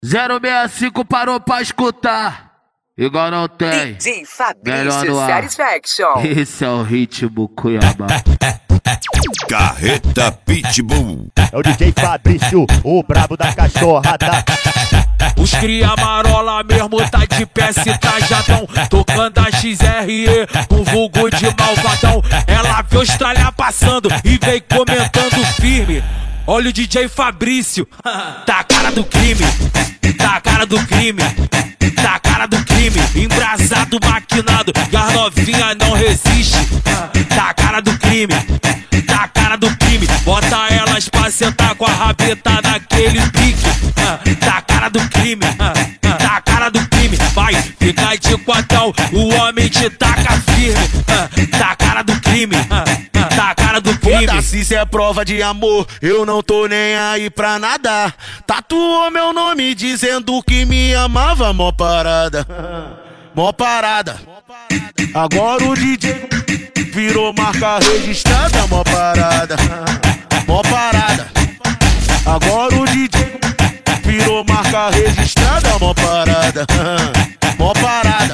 065 parou pra escutar. Igual não tem. DJ Fabrício Satisfaction. Esse é o ritmo Cuiabá. Carreta Pitbull. É o DJ Fabrício, o brabo da cachorrada. Os cria marola mesmo tá de pé se trajadão, tocando a XRE com vulgo de malvadão. Ela vê Austrália passando e vem comentando firme. Olha o DJ Fabrício, tá a cara do crime, tá a cara do crime, tá a cara do crime. Embrasado, maquinado e as novinha não resiste. Tá a cara do crime, tá a cara do crime. Bota elas pra sentar com a rabeta naquele pique. Tá a cara do crime, tá a cara do crime. Vai, fica de quatão, o homem te taca firme. Tá a cara do crime, tá a cara do crime. Foda-se se é prova de amor, eu não tô nem aí pra nada. Tatuou meu nome dizendo que me amava, mó parada. Mó parada. Agora o DJ virou marca registrada, mó parada. Mó parada. Agora o DJ virou marca registrada, mó parada. Mó parada.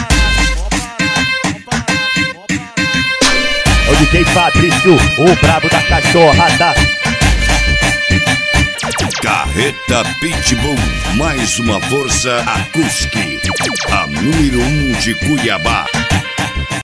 É o DJ Fabrício, o brabo da cachorrada. Carreta Pitbull, mais uma força acústica. A número 1 de Cuiabá.